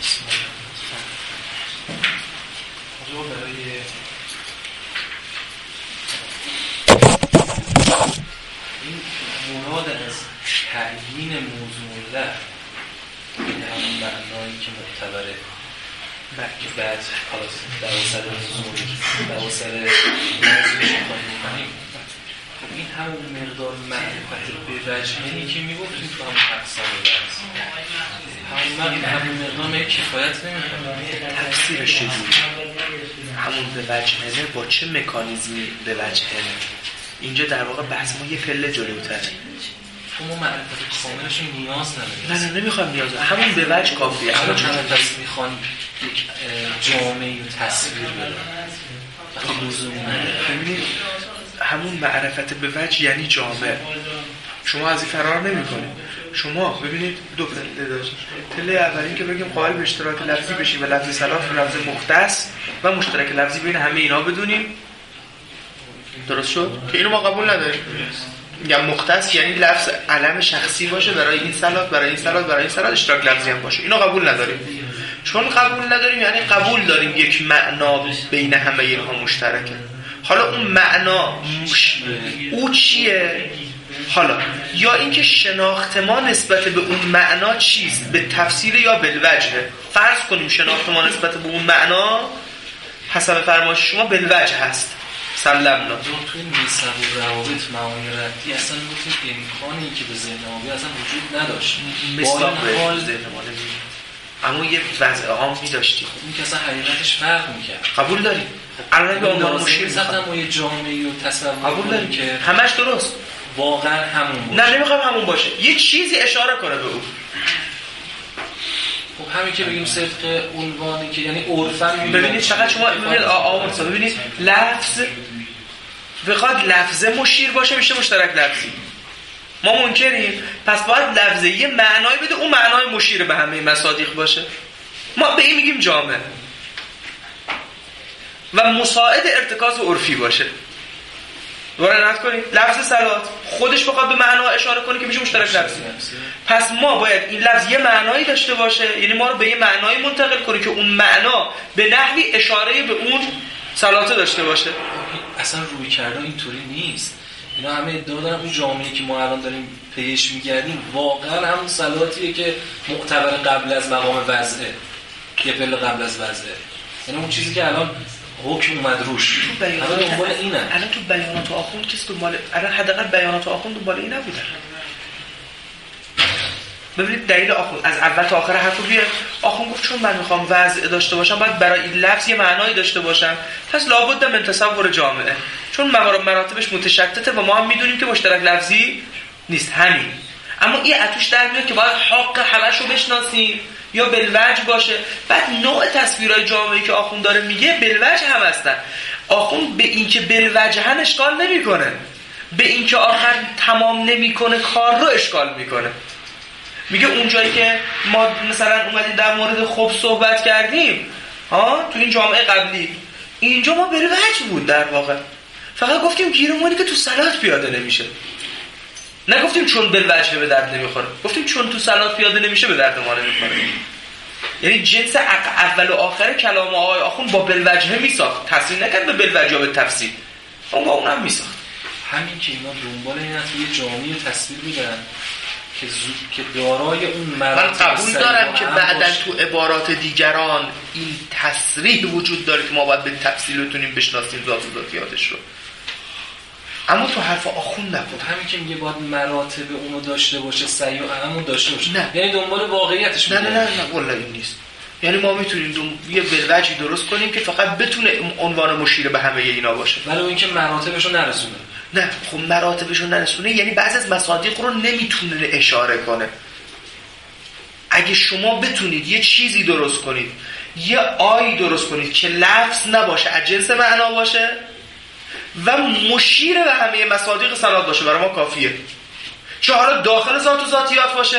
برای این مراد از تعیین موضوع لفظ این همون معنایی که معتبره که بعد خلاص در وسط موضوع در وسط موضوعش کنیم خب این همون مقدار معرفت به وجهی که میگفتیم تو همون اقسام لفظ همون مقدار میگه کفایت نمیکنه. تفسیرش چجوری؟ همون به وجهنه با چه مکانیزمی به وجهنه؟ اینجا در واقع بحث ما یه پله جلوتره. ما معرفت کاملش نیاز نداریم. نه نمیخوام نیاز همون به وجه کافیه. اما چون کسی میخوان یک جامعه تصویر بدن وقتی لزومی نداره. ببینید همون معرفت به وجه یعنی جامعه. شما از این فرار نمی‌کنید. شما ببینید دو پله داشت. پله اول این که بگیم قائل به اشتراک لفظی بشیم و لفظ صلاح و لفظ مختص و مشترک لفظی بین همه اینا بدونیم. درست شد؟ که اینو ما قبول نداریم. یا مختص یعنی لفظ علم شخصی باشه برای این صلاح، برای این صلاح، برای این صلاح اشتراک لفظی هم باشه. اینو قبول نداریم. چون قبول نداریم یعنی قبول داریم یک معنا بین همه اینها مشترکه. حالا اون معنا او چیه؟ حالا یا اینکه شناخت ما نسبت به اون معنا چیست؟ به تفسیر یا بالوجه. فرض کنیم شناخت ما نسبت به اون معنا حسب فرمایش شما بالوجه هست. سلمنا تو این نسب و روابط معانی ردی اصلا گفتیم امکانی که به ذهن آبی اصلا وجود نداشت. مصداق به ذهن ما نمیاد. اما یه وضع عامی داشتیم. این که اصلا حقیقتش فرق میکرد. قبول داریم. الان به عنوان مشیر مثلا ما یه جامعه رو تصور قبول داریم که همش درست. واقعا همون باشه. نه نمیخوام همون باشه. یه چیزی اشاره کنه به اون. خب همین که بگیم صدق عنوانی که یعنی عرفاً ببینید چقدر شما ببینید آموزا ببینید لفظ بخواد لفظ مشیر باشه میشه مشترک لفظی. ما منکریم پس باید لفظ یه معنایی بده اون معنای مشیر به همه مصادیق باشه. ما به این میگیم جامع و مساعد ارتکاز عرفی باشه. دوباره نقد کنید لفظ صلات خودش بخواد به معنا اشاره کنه که میشه مشترک لفظی. پس ما باید این لفظ یه معنایی داشته باشه یعنی ما رو به یه معنایی منتقل کنه که اون معنا به نحوی اشاره به اون صلات داشته باشه. اصلا روی کرده اینطوری نیست. اینا همه ادعا دارن اون جامعه‌ای که ما الان داریم پیش می‌گردیم واقعا همون صلاتیه که معتبر قبل از مقام وضعه. یه پله قبل از وضعه. یعنی اون چیزی که الان حکم اومد روش. الان دنبال اینه. الان تو بیانات آخوند کس دنبال الان حداقل بیانات آخوند دنبال این نبودن. ببینید دلیل آخوند از اول تا آخر حرفو بیار. آخوند گفت چون من میخوام وضع داشته باشم باید برای این لفظ یه معنایی داشته باشم. پس لابد من تصور جامعه. چون مراتبش متشتته و ما هم میدونیم که مشترک لفظی نیست همین. اما این اتوش در میاد که باید حق همشو بشناسیم یا بالوجه باشه. بعد نوع تصویرهای جامعه‌ای که آخوند داره میگه بالوجه هم هستن. آخوند به این که بالوجه هم اشکال نمیکنه. به این که آخر تمام نمیکنه کار رو اشکال میکنه. میگه اونجایی که ما مثلا اومدیم در مورد خوب صحبت کردیم تو این جامعه قبلی اینجا ما بالوجه بود در واقع. فقط گفتیم گیرمونی که تو صلات پیاده نمیشه. نگفتیم چون بالوجه به درد نمیخوره. گفتیم چون تو صلات پیاده نمیشه به درد ما نمیخوره. یعنی جنس اول و آخر کلام آقای آخوند با بالوجه میساخت. تصریح نکرد به بالوجه به تفسیر. اون با اونم میساخت. همین که اینا دنبال این است یه جامعه تصویر میدن که دارای اون مراتب. من قبول دارم که بعداً تو عبارات دیگران این تصریح وجود داره که ما باید به تفصیل بتونیم بشناسیم ذات و ذاتیاتش رو. اما تو حرف آخوند نبود. همین که میگه باید مراتب اونو داشته باشه سعی و علمو داشته باشه. نه. یعنی دنبال واقعیتش نه والله این نیست. یعنی ما میتونیم یه بالوجهی درست کنیم که فقط بتونه عنوان مشیر به همه اینا باشه. ولی اینکه مراتبشو نرسونه. نه خب مراتبشو نرسونه یعنی بعضی از مصادیق رو نمیتونه اشاره کنه. اگه شما بتونید یه چیزی درست کنید یه آیی درست کنید که لفظ نباشه از جنس معنا باشه و مشیر به همه مصادیق صلات باشه برای ما کافیه. چه حالا داخل ذات و ذاتیات باشه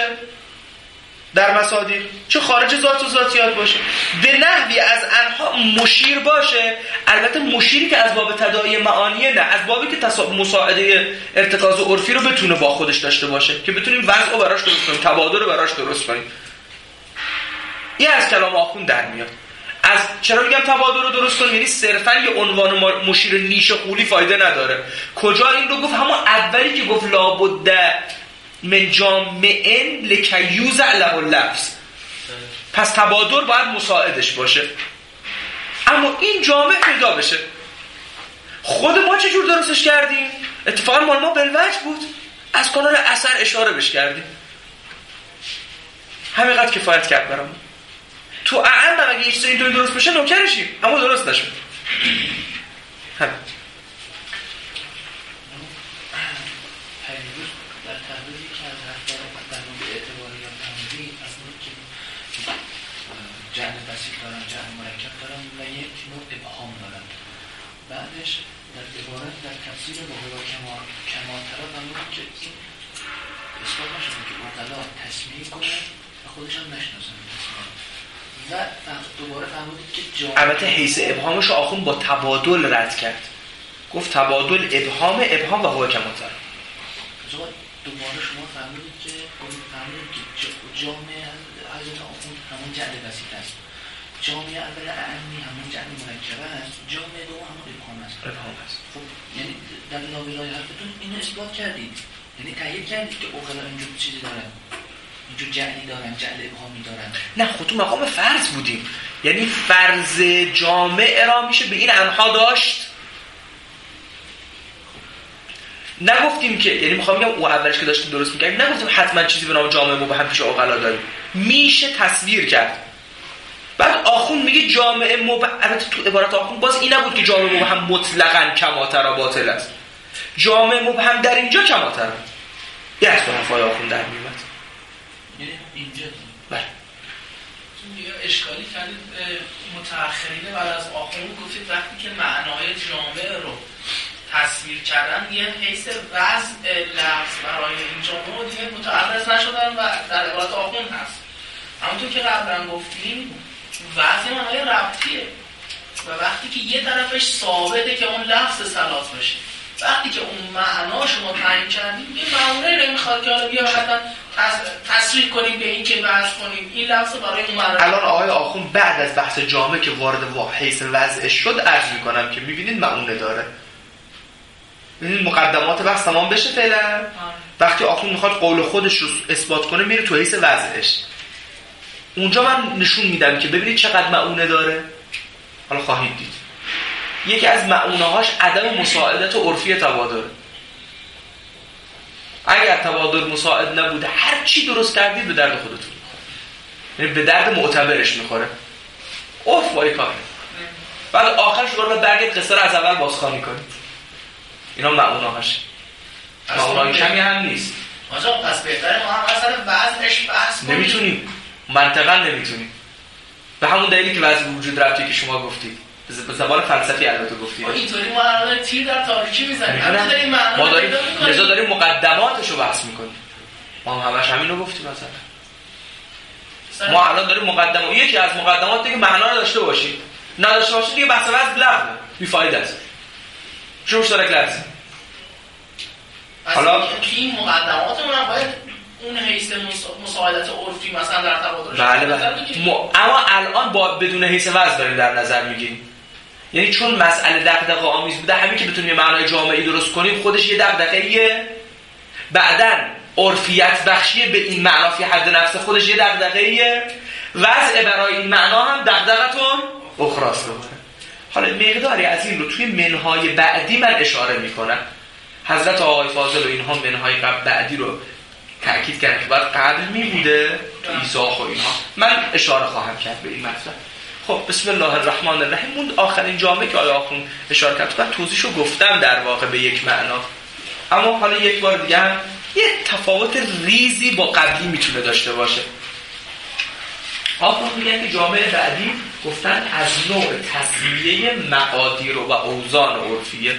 در مصادیق چه خارج ذات و ذاتیات باشه به نحوی از انها مشیر باشه. البته مشیری که از باب تداعی معانیه نه از بابی که مساعده ارتکاز عرفی رو بتونه با خودش داشته باشه که بتونیم وضع رو براش درست کنیم تبادر رو براش درست کنیم. این از کلام آخوند در میاد. از چرا میگم تبادل رو درست کن؟ یعنی صرفا یه عنوان مشیر نیش خولی فایده نداره. کجا این رو گفت؟ همون اولی که گفت لابد من جامعن لکی یوزع له اللفظ، پس تبادل باید مساعدش باشه، اما این جامع پیدا بشه. خود ما چجور درستش کردیم؟ اتفاقا مال ما بالوجه بود، از کانال اثر اشاره بش کردیم، همینقدر کفایت کرد برامون. تو اعم اگه یه چیز اینطوری درست بشه نوکرشیم، اما درست نشد. همین در تحلیلی که از رفتار در مورد اعتباری یا تعمیدی از اون که جعل بسیط دارن، جعل مرکب دارن و یک نوع ابهام دارن. بعدش در عبارت در تفسیر بهوا کمالترا بنده که این اثبات نشده که اوقلا تصمیه کنه و خودش هم نشناسن تصمیه و دوباره فهمودید که البته حیث ابهامش رو آخون با تبادل رد کرد، گفت تبادل ابهام و هو کمالترا. دوباره شما فهمودید که جامعه حضرت آخوند همون جعل بسیط است، جامعه اول اعمی همون جعل مرکبه است، جامعه دوم همون ابهام است. خب یعنی در نابلای حرفتون اینو اثبات کردید، یعنی تایید کردید که اوغلا اینجور چیزی دارن، اینجور جعلی دارن، جعل ابهامی دارن. نه خود تو مقام فرض بودیم، یعنی فرض جامعه را میشه به این انها داشت. نگفتیم که، یعنی میخوام بگم او اولش که داشتیم درست میکردیم نگفتیم حتما چیزی به نام جامعه مبهم پیش اوغلا داریم، میشه تصویر کرد. بعد آخوند میگه جامعه مبهم، البته تو عبارت آخوند باز این نبود که جامعه مبهم مطلقاً کماتر باطل است، جامعه مبهم در اینجا کماتر یه از حرفای آخوند در میومد. یعنی اینجا بله اشکالی کردید متأخرین بعد از آخوند گفتید وقتی که معنای جامعه رو تصویر کردن یه حیث وضع لفظ برای این جامعه و دیگه متعرض نشدن و در عبارت آخوند هست. همونطور که قبلا گفتیم وضع معنای ربطیه و وقتی که یه طرفش ثابته که اون لفظ صلات بشه، وقتی که اون معنا شما تعیین کردیم یه معونه نمیخواد که حالا بیا حتما تصریح کنیم به این که وضع کنیم این لفظ برای اون معنا. الان آقای آخوند بعد از بحث جامعه که وارد حیث وضعش شد عرض میکنم که میبینید معونه داره. ببینید مقدمات بحث تمام بشه فعلا. وقتی آخوند میخواد قول خودش رو اثبات کنه میره تو حیث وضعش، اونجا من نشون میدم که ببینید چقدر معونه داره. حالا خواهید دید یکی از معونه‌هاش عدم مساعدت عرفی تبادل. اگر تبادل مساعد نبوده هر چی درست کردید به درد خودتون میخوره، یعنی به درد معتبرش میخوره. عرف وای کاره. بعد آخرش رو برگرد قصه رو از اول بازخوانی کنید. اینا معونه‌هاش. معونه‌های کمی هم نیست. آجا پس بهتره ما هم اصلا وضعش بحث کنیم. نمیتونیم، منطقا نمیتونیم. به همون دلیلی که وضع وجود ربطی که شما گفتید به زبان فلسفی البته گفتید. اینطوری ما الان تیر در تاریکی میزنیم. ما داریم لذا داریم مقدماتش رو بحث میکنیم. ما هم همش همین رو گفتیم مثلا. ما الان داریم مقدمات، یکی از مقدمات دیگه معنا رو داشته باشید. نداشته باشید دیگه بحث وضع لغوه، بی فایده است. چه مشترک لفظی. حالا تو این مقدماتمون هم باید اون حیث مساعدت عرفی مثلا در تبادلش بله. اما الان با بدون حیث وضع داریم در نظر میگیریم. یعنی چون مسئله دغدغه آمیز بوده، همین که بتونیم معنای جامعی درست کنیم خودش یه دغدغه‌ایه. بعدن عرفیت بخشی به این معنا فی حد نفس خودش یه دغدغه‌ایه. وضع برای این معنا هم دغدغتون اخراست. حالا مقداری از این رو توی منهای بعدی من اشاره میکنم. حضرت آقای فاضل و اینها منهای بعدی رو تأکید کردن که باید قبل می بوده ایزاح و اینها. من اشاره خواهم کرد به این مطلب. خب بسم الله الرحمن الرحیم. اون آخرین جامعه که آقای آخوند اشاره کرد و توضیحشو گفتم در واقع به یک معنا، اما حالا یک بار دیگه هم یه تفاوت ریزی با قبلی میتونه داشته باشه. آخوند میگن که جامعه بعدی گفتن از نوع تسمیه مقادیر و اوزان عرفیه.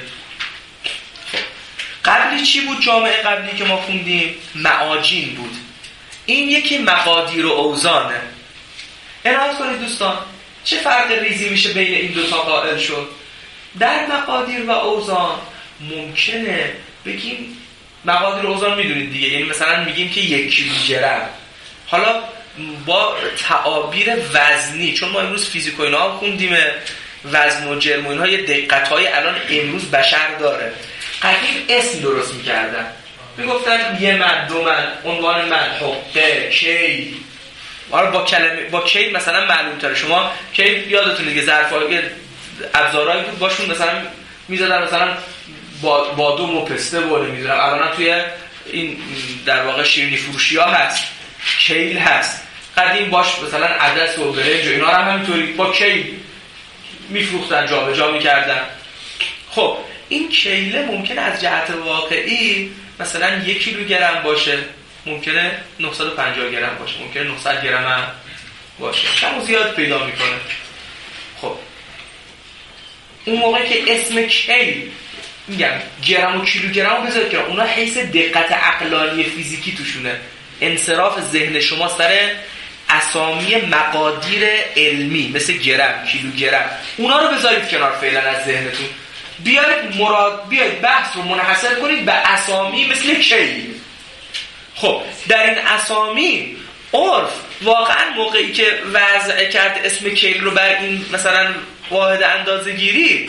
قبلی چی بود؟ جامعه قبلی که ما خوندیم معاجین بود. این یکی مقادیر و اوزانه. عنایت کنید دوستان، چه فرق ریزی میشه بین این دوتا قائل شد؟ در مقادیر و اوزان ممکنه بگیم مقادیر و اوزان میدونید دیگه، یعنی مثلا میگیم که 1 کیلوگرم. حالا با تعابیر وزنی، چون ما امروز فیزیک و اینا هم خوندیم وزن و جرم و اینها یه دقت‌های الان امروز بشر داره. قدیم اسم درست می‌کردن، میگفتن یه من، دو من، عنوان من، حقه، کی. آره با کی مثلا معلوم تره. شما کی یادتونه دیگه ظرفای ابزارهایی بود باشون مثلا می‌زدن، مثلا بادوم و پسته بوله می‌ذارن. الان توی این در واقع شیرینی فروشی‌ها هست، کیل هست. قدیم باش مثلا عدس و برنج و اینا هم همینطوری با کیل میفروختن، جابجا می‌کردن. خب این کیله ممکنه از جهت واقعی مثلا 1 کیلوگرم باشه، ممکنه 950 گرم باشه، ممکنه 900 گرم هم باشه، کم و زیاد پیدا میکنه. خب اون موقع که اسم کیل میگم گرم و کیلوگرم رو بذارید که اونا حیث دقت عقلانی فیزیکی توشونه، انصراف ذهن شما سر اسامی مقادیر علمی مثل گرم، کیلوگرم، اونا رو بذارید کنار فعلا از ذهنتون. بیاید بحث رو منحصر کنید به اسامی مثل کیل. خب در این اسامی عرف واقعا موقعی که وضع کرد اسم کیل رو بر این مثلا واحد اندازه گیری،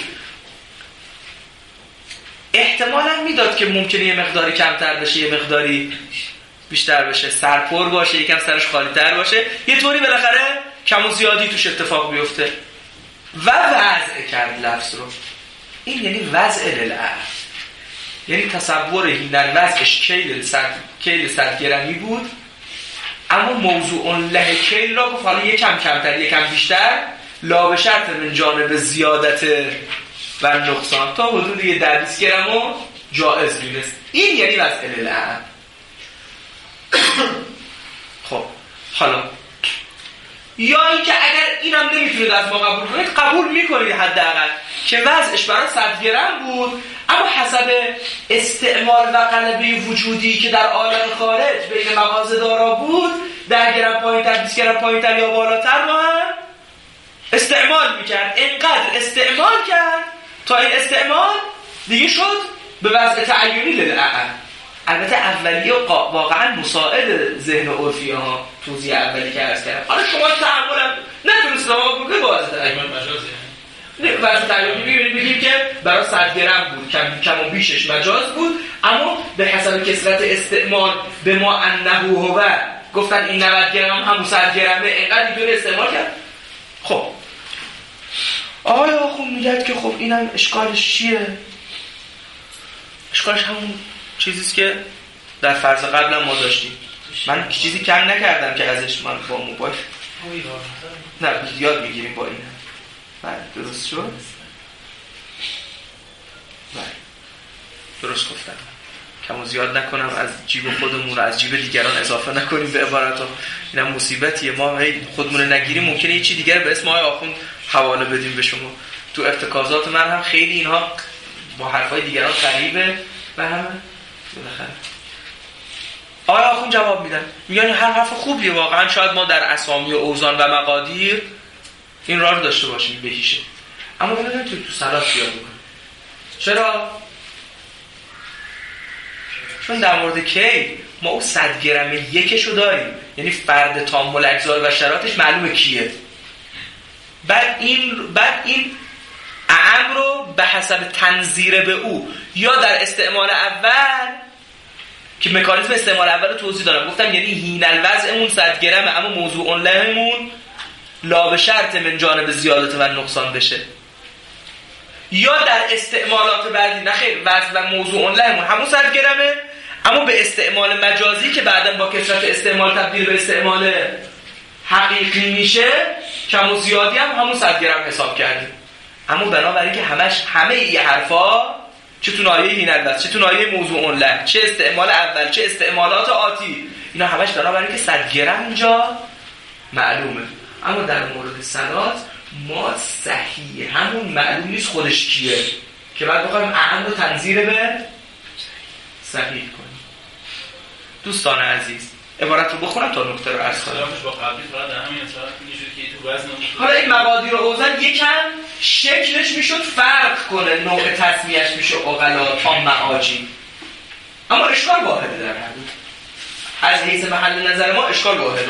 احتمالاً میداد که ممکنه یه مقداری کمتر بشه، یه مقداری بیشتر بشه، سرپر باشه، یکم سرش خالی تر باشه، یه طوری بالاخره کم و زیادی توش اتفاق بیفته و وضع کرد لفظ رو. این یعنی وضع للعرض، یعنی تصور این در وضعش کیل 100 گرمی بود، اما موضوع له کیل را گفت حالا یکم کمتر یکم بیشتر، لا به شرط من جانب زیادت و نقصان تا حدود 10-20 گرم رو جائز دونست. این یعنی وضع للعرض. خب حالا یا اینکه اگر اینم نمیتونید از ما قبول کنید، قبول میکنید حداقل که وضعش برای 100 گرم بود، اما حسب استعمال و غلبه وجودی که در عالم خارج بین مغازه دارا بود، 10 گرم پایین‌تر، 20 گرم پایین‌تر یا بالاتر رو هم استعمال میکرد. اینقدر استعمال کرد تا این استعمال دیگه شد به وضع تعیینی للعقل. البته اولیه واقعا مساعد ذهن عرفی ها، توضیح اولی که عرض کردم. حالا شما تحملم نتونست نما بگه واسه تعیین مجازه، واسه تعیین بگیم که برای 100 گرم بود، کم و بیشش مجاز بود، اما به حسب کثرت استعمال به ما انه هو گفتن این 90 گرم هم 100 گرمه، اینقدر اینطوری استعمال کرد. خب آقای آخوند میگه که خب اینم اشکالش چیه؟ اشکالش همون چیزیست که در فرض قبلا ما داشتیم. من چیزی کم نکردم که ازش من با موبایل نه یاد میگیریم با این. بله درست شد؟ بله درست گفتم. کم و زیاد نکنم، از جیب خودمون رو از جیب دیگران اضافه نکنیم به عبارتو. اینم مصیبتیه، ما خودمون نگیریم ممکنه یه چی دیگر به اسم آقای آخوند حواله بدیم به شما. تو ارتکازات من هم خیلی اینها با حرفای دیگران قریبه و همه بالاخره آقای آخوند جواب میدن، میگن هر حرف خوبیه واقعا، شاید ما در اسامی و اوزان و مقادیر این راه رو داشته باشیم بهیشه، اما نمیتونید تو صلات بیاد بکنید. چرا؟ چون در مورد کی ما اون 100 گرم یکشو داریم، یعنی فرد تام الاجزاء و شرایطش معلومه کیه. بعد این اعم رو به حسب تنظیر به او یا در استعمال اول که مکانیزم استعمال اول رو توضیح دارم، گفتم یعنی هین الوضعمون 100 گرمه، اما موضوع لهمون لا به شرط من جانب زیادت و نقصان بشه، یا در استعمالات بعدی نه خیر وزن و موضوع لهمون همون 100 گرمه، اما به استعمال مجازی که بعداً با کثرت استعمال تبدیل به استعمال حقیقی میشه، کم و زیادی هم همون 100 گرم حساب کردیم. اما بنابراین که همه این حرفا چه تو ناحیه هین‌الوضع، چه تو ناحیه موضوع له، چه استعمال اول، چه استعمالات آتی، اینا همش بنابراین که 100 گرم اینجا معلومه. اما در مورد صلات ما صحیح همون معلوم نیست خودش کیه که بعد بخوایم اعم رو تنظیر به صحیح کنیم. دوستان عزیز عبارت رو بخونم تا نکته رو عرض کنم. با قبلی فقط در همین اصالت میشد که تو وزن حالا این مقادیر و اوزن یکم شکلش میشد فرق کنه، نوع تسمیهش میشه اغلا تا معاجی، اما اشکال واحده در حدود از حیث محل نظر ما اشکال واحده.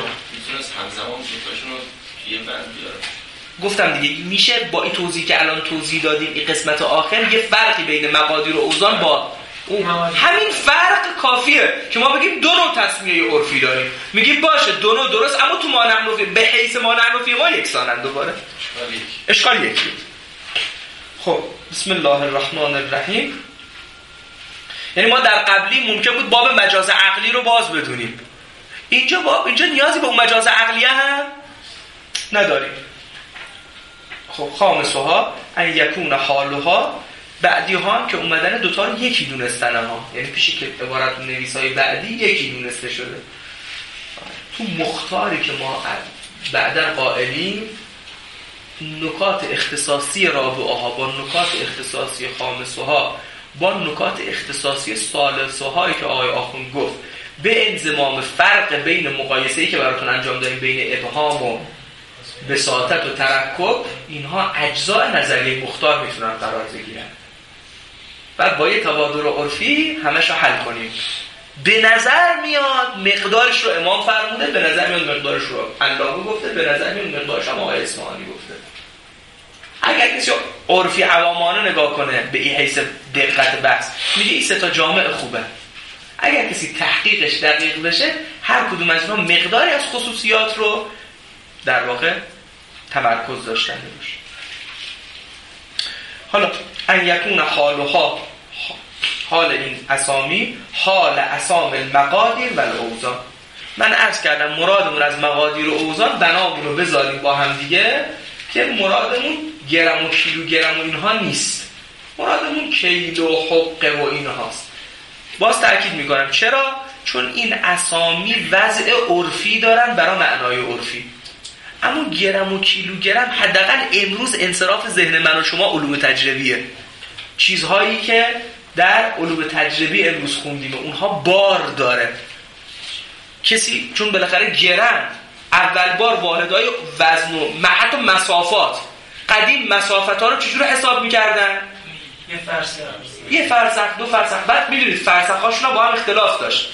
میتونست همزمان دوتاشون رو یه بند بیاره. گفتم دیگه میشه با این توضیح که الان توضیح دادیم این قسمت آخر یه فرقی بین مقادیر و اوزان با اون همین فرق کافیه که ما بگیم دو نوع تسمیه عرفی داریم. میگیم باشه دو نوع درست، اما تو ما نحن فی به حیث ما نحن فی ما یکسانن. دوباره اشکال یکی. خب بسم الله الرحمن الرحیم. یعنی ما در قبلی ممکن بود باب مجاز عقلی رو باز بدونیم، اینجا نیازی به اون مجاز عقلیه هم نداریم. خب خامسها ان یکون حالها، بعدی ها هم که اومدن دوتا رو یکی دونستن ها، یعنی پیشی که عبارت نویسای بعدی یکی دونسته شده. تو مختاری که ما بعدن قائلیم نکات اختصاصی رابعه ها با نکات اختصاصی خامسه ها با نکات اختصاصی ثالثه هایی که آقای آخوند گفت به انضمام فرق بین مقایسه‌ای که براتون انجام دادیم بین ابهام و بساطت و ترکب، اینها اجزاء نظریه مختار میتونن قرار بگیرن. بعد با یه تبادر عرفی همش رو حل کنیم. به نظر میاد مقدارش رو امام فرموده، به نظر میاد مقدارش رو علامه گفته، به نظر میاد مقدارش هم آقای اصفهانی گفته. اگر کسی عرفی عوامانه نگاه کنه به این حیث دقت بحث، میگه این سه تا جامع خوبه. اگر کسی تحقیقش دقیق بشه هر کدوم از اونها مقداری از خصوصیات رو در واقع تمرکز داشتن باشه. حالا ان یکون حالها، حال این اسامی حال اسام المقادیر و الاوزان. من عرض کردم مرادمون از مقادیر و اوزان بنامون رو بذاریم با هم دیگه که مرادمون گرم و کیلوگرم و اینها نیست، مرادمون کیل و حقه و اینهاست. باز تأکید میکنم چرا؟ چون این اسامی وضع عرفی دارن برای معنای عرفی، اما گرم و کیلوگرم حداقل امروز انصراف ذهن من و شما علوم تجربیه، چیزهایی که در علوم تجربی امروز خوندیم اونها بار داره. کسی چون بالاخره گرم اول بار واحدهای وزن و حتی مسافات، قدیم مسافت ها رو چجور حساب میکردن؟ یه فرسخ دو فرسخ. بعد میدونید فرسخ هاشون با هم اختلاف داشت.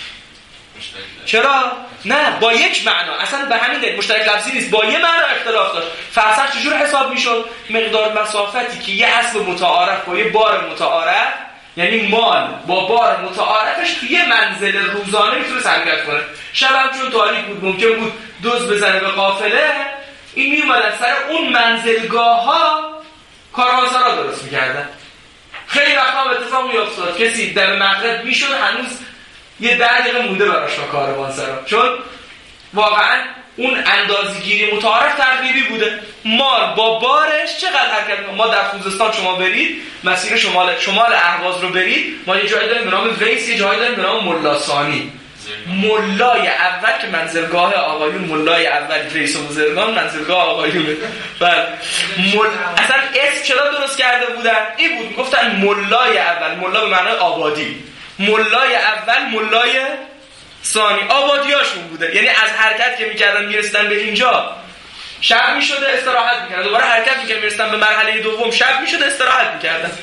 چرا؟ نه با یک معنا، اصلا به همین دلیل مشترک لفظی نیست، با یه معنا اختلاف داشت. فرسخ چجور حساب میشد؟ مقدار مسافتی که یه اسب متعارف با یه بار متعارف، یعنی مال با بار متعارفش توی یه منزل روزانه میتونه حرکت کنه. شب چون تاریک بود ممکن بود دزد بزنه به قافله، این میومدن سر اون منزلگاه ها کاروانسرا درست میکردن. خیلی وقتا به اتفاق میافتاد کسی در مغرب میشد هنوز یه 10 دقیقه مونده براش تا کاروانسرا، چون واقعا اون اندازه‌گیری متعارف تقریبی بوده. مال با بارش چقدر حرکت می‌کنه. ما در خوزستان شما برید مسیر شمال اهواز رو برید، ما یه جایی داریم به نام ویس، یه جایی داریم به نام ملا ثانی. ملای اول که منزلگاه آقایون، ملای اول ویس و بزرگان منزلگاه آقایونه. بعد اصلا اسم چرا درست کرده بودن؟ این بود گفتن ملای اول، ملا به معنای آبادی، ملای اول ملای ثانی، آبادیاشون بوده. یعنی از حرکت که میکردن میرسیدن به اینجا شب میشده استراحت میکردن، دوباره حرکت میکردن میرسیدن به مرحله دوم شب میشده استراحت میکردن.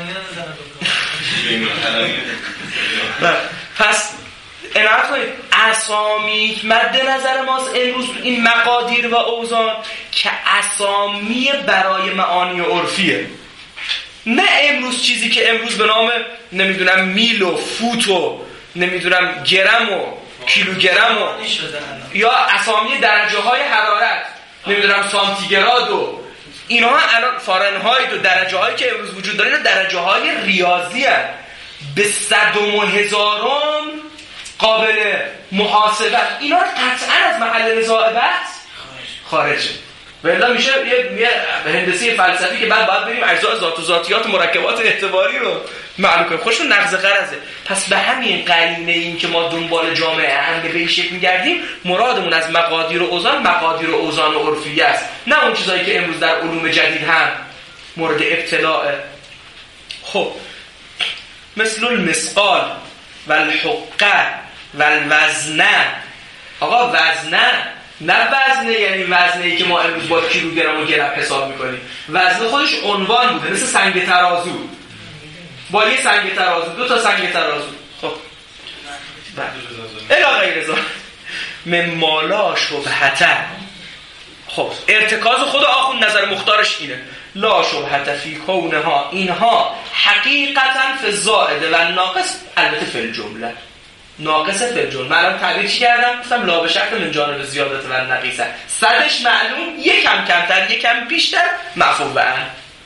پس عنایت کنید اسامی مد نظر ماست امروز این مقادیر و اوزان که اسامی برای معانی عرفیه، نه امروز چیزی که امروز به نام نمیدونم میل و فوت و نمیدونم گرم و کیلوگرم و یا اسامی درجه های حرارت نمیدونم سانتیگراد و اینها الان فارنهایت و درجه هایی که امروز وجود داره درجه های ریاضی هست، به صدم و هزارم قابل محاسبت، اینا رو قطعا از محل نزاع بحث خارجه. ولی میشه یه هندسه فلسفی که بعد باید بریم اجزاء ذات و ذاتیات و مرکبات اعتباری رو معلوم کنیم، خودشون نقض قرضه. پس به همین قرینه این که ما دنبال جامعه هم به این شکل می‌گردیم، مرادمون از مقادیر و اوزان مقادیر و اوزان و عرفی است، نه اون چیزایی که امروز در علوم جدید هم مورد ابتلاعه. خب مثل المثقال و الحقه و الوزنه. آقا وزنه نه وزنه یعنی وزنه‌ای که ما امروز با کیلوگرم و گرم حساب میکنیم، وزنه خودش عنوان بوده، مثل سنگ ترازو، با یه سنگ ترازو، 2 تا سنگ ترازو. خب الی غیر ذلک مما لا شبهة. خب ارتکاز خود آخوند نظر مختارش اینه لا شبهة فی کونها، اینها حقیقتا فی الزائده و ناقص، البته فی الجمله، ناقص فی الجمله. من الان تعبیر چی کردم؟ گفتم لا به شرط من جانب زیادت و نقیصه، صدش معلوم، یکم کمتر یکم بیشتر معفو عن.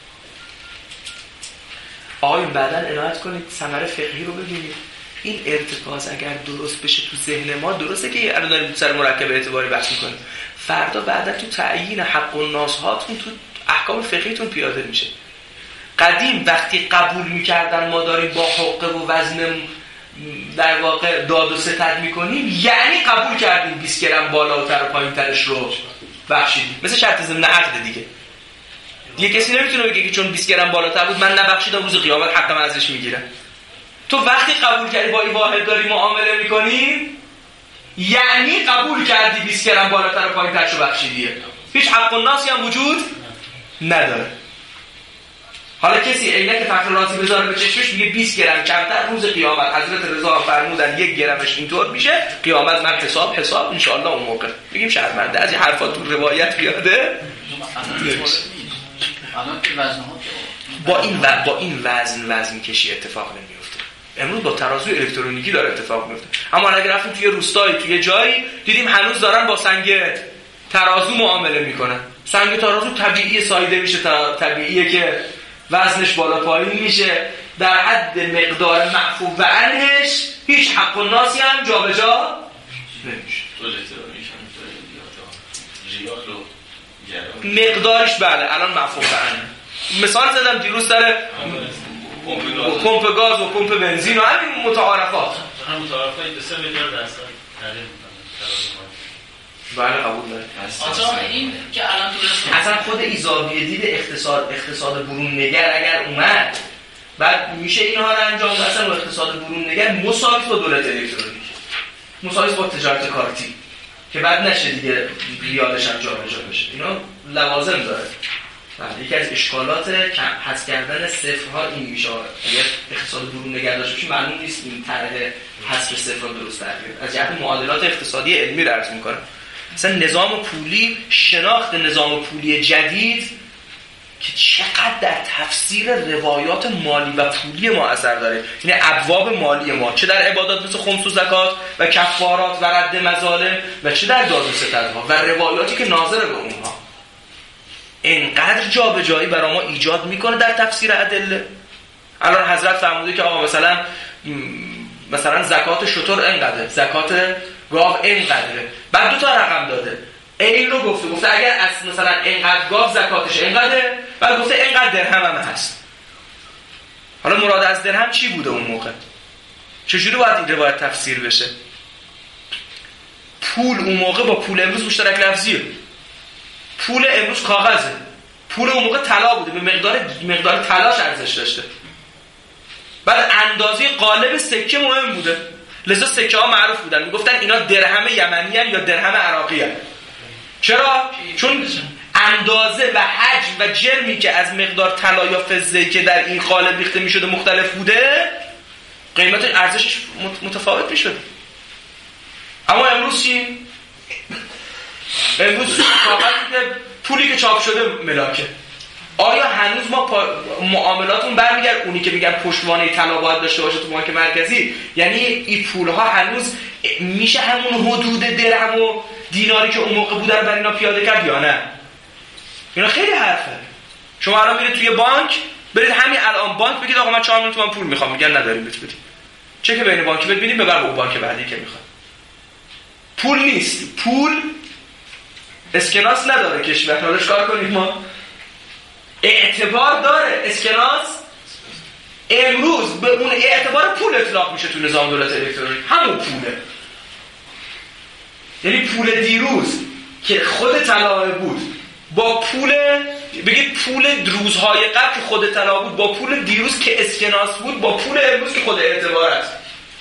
آقایون بعداً عنایت کنید ثمره فقهی رو ببینید. این ارتکاز اگر درست بشه تو ذهن ما، درسته که الان داریم سر مرکب اعتباری بحث می‌کنیم، فردا بعدا تو تعیین حق الناس هاتون تو احکام فقهیتون پیاده میشه. قدیم وقتی قبول می‌کردن ما داریم با حقه و وزن در واقع داد و ستد می‌کنیم، یعنی قبول کردیم 20 گرم بالاتر و پایین‌ترش رو بخشیدیم. مثل شرط ضمن عقد دیگه کسی نمیتونه بگه که چون 20 گرم بالاتر بود من نبخشیدم، روز قیامت حقم ازش میگیرم. تو وقتی قبول کردی با این واحد داری معامله میکنی، یعنی قبول کردی 20 گرم بالاتر و پایین‌ترشو بخشیدیه، هیچ حق الناسی هم وجود نداره. حالا کسی عینک فخر راضی بذاره به چشمش میگه 20 گرم کمتر روز قیامت حضرت رضا فرمودن 1 گرمش اینطور میشه، قیامت من حساب ان شاء الله اون موقع میگیم شرمنده از این حرفا تو روایت بیاده. با این وزن کشی اتفاق نمیفته. امروز با ترازو الکترونیکی داره اتفاق میفته. اما اگر رفتیم توی روستایی توی جایی دیدیم هنوز دارن با سنگ ترازو معامله میکنن. سنگ ترازو طبیعی سایده میشه، طبیعیه که وزنش بالا پایین میشه در حد مقدار معفو عنهش، هیچ حق الناسی هم جابجا نمیشه. مقدارش بله الان معفو عنه. مثال زدم دیروز سر پمپ گاز و پمپ بنزین و همین متعارفات. هم متعارفات به 3 میلیارد درصد تعریف بله قبول دارم. آقا این که الان تو اصلا خود ایزابیه دید اقتصاد برون نگر اگر اومد بعد میشه اینها رو انجام داد. اصلا اقتصاد برون نگر مساوی با دولت الکترونیک، مساوی با تجارت کارتی که بعد نشه دیگه ریالش هم جابجا بشه. اینا لوازم داره. یکی از اشکالات حذف کردن صفرها این میشه. اگر اقتصاد برون نگر داشته باشیم معلوم نیست این طرح حذف صفرها درست در بیاد. از جهت معادلات اقتصادی علمی رو عرض می‌کنم. مثلا نظام پولی، شناخت نظام پولی جدید که چقدر در تفسیر روایات مالی و پولی ما اثر داره، یعنی ابواب مالی ما، چه در عبادات مثل خمس و زکات و کفارات و رد مظالم و چه در داد و ستدها و روایاتی که ناظر به اونها، اینقدر جابجایی برای ما ایجاد میکنه در تفسیر ادله. الان حضرت فرموده که آقا مثلا زکات شتر اینقدره، زکات گاو اینقدره، بعد 2 تا رقم داده، این رو گفته اگر از مثلا اینقدر گاو زکاتش اینقدره، بعد گفته اینقدر درهم هم هست. حالا مراد از درهم چی بوده اون موقع؟ چجوری باید این روایت تفسیر بشه؟ پول اون موقع با پول امروز مشترک لفظیه. پول امروز کاغذه، پول اون موقع طلا بوده، به مقدار طلاش ارزش داشته. بعد اندازه قالب سکه مهم بوده، لذا سکه ها معروف بودن، میگفتن اینا درهم یمنی هن یا درهم عراقی هن. چرا؟ چون اندازه و حجم و جرمی که از مقدار طلا یا فضه که در این قالب ریخته میشده مختلف بوده، قیمت ارزشش متفاوت میشده. اما امروز چی؟ امروز کاغذی که پولی که چاپ شده ملاکه. آیا هنوز ما معاملاتون برمیگرد اونی که میگن پشتوانه طلا باید داشته باشه تو بانک مرکزی؟ یعنی این پولها هنوز میشه همون حدود درهم و دیناری که اون موقع بوده رو بر اینا پیاده کرد یا نه؟ اینا خیلی حرفه. شما الان میرید توی بانک، برید همین الان بانک بگید آقا من 4 میلیون تومان پول میخوام، میگن نداریم بهت بدیم. چه که بین بانکی ببینید ببر اون بانک بعدی که میخواد. پول نیست، پول اسکناس نداره کشور. حالا چیکار کنیم ما؟ اعتبار داره اسکناس. امروز به اون اعتبار پول اطلاق میشه تو نظام دولت الکترونیک، همون پوله. یعنی پول دیروز که خود طلا بود با پول بگید پول روزهای قبل که خود طلا بود با پول دیروز که اسکناس بود با پول امروز که خود اعتبار است.